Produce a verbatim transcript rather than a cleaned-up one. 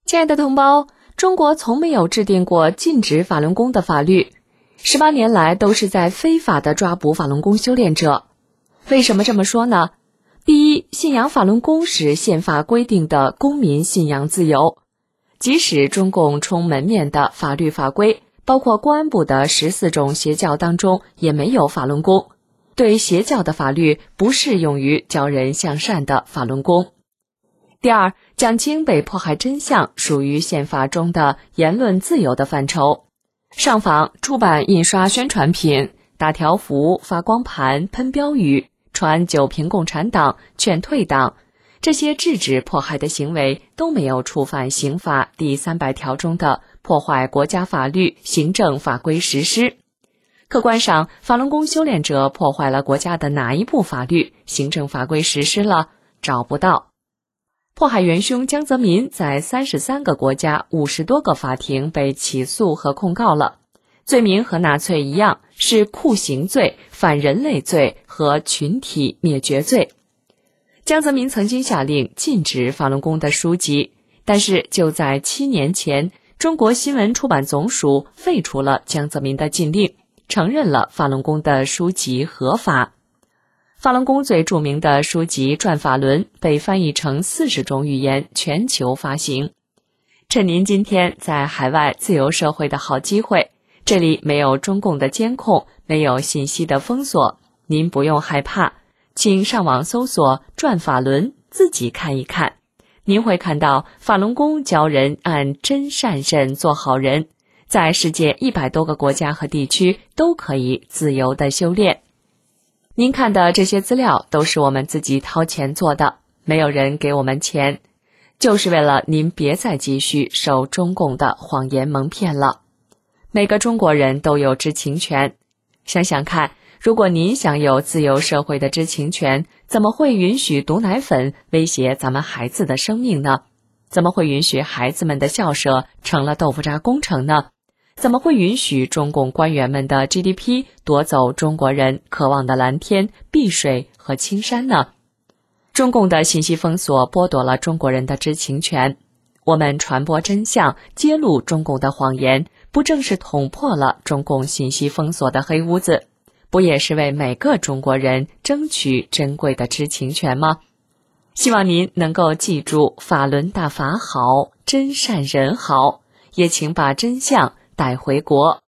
亲爱的同胞，中国从没有制定过禁止法轮功的法律，十八年来都是在非法的抓捕法轮功修炼者。为什么这么说呢？第一，信仰法轮功是宪法规定的公民信仰自由，即使中共充门面的法律法规，包括公安部的十四种邪教当中也没有法轮功，对邪教的法律不适用于教人向善的法轮功。第二，讲清被迫害真相属于宪法中的言论自由的范畴。上访、出版、印刷宣传品、打条幅、发光盘、喷标语、传九评共产党、劝退党，这些制止迫害的行为都没有触犯刑法第三百条中的破坏国家法律、行政法规实施。客观上，法轮功修炼者破坏了国家的哪一部法律、行政法规实施了？找不到。迫害元凶江泽民在三十三个国家五十多个法庭被起诉和控告了，罪名和纳粹一样，是酷刑罪、反人类罪和群体灭绝罪。江泽民曾经下令禁止法轮功的书籍，但是就在七年前，中国新闻出版总署废除了江泽民的禁令，承认了法轮功的书籍合法。法轮功最著名的书籍《转法轮》被翻译成四十种语言，全球发行。趁您今天在海外自由社会的好机会，这里没有中共的监控，没有信息的封锁，您不用害怕，请上网搜索《转法轮》，自己看一看。您会看到法轮功教人按真善忍做好人，在世界一百多个国家和地区都可以自由的修炼。您看的这些资料都是我们自己掏钱做的，没有人给我们钱，就是为了您别再继续受中共的谎言蒙骗了。每个中国人都有知情权，想想看，如果您享有自由社会的知情权，怎么会允许毒奶粉威胁咱们孩子的生命呢？怎么会允许孩子们的校舍成了豆腐渣工程呢？怎么会允许中共官员们的 G D P 夺走中国人渴望的蓝天、碧水和青山呢？中共的信息封锁剥夺了中国人的知情权。我们传播真相，揭露中共的谎言，不正是捅破了中共信息封锁的黑屋子？不也是为每个中国人争取珍贵的知情权吗？希望您能够记住法轮大法好，真善人好，也请把真相带回国。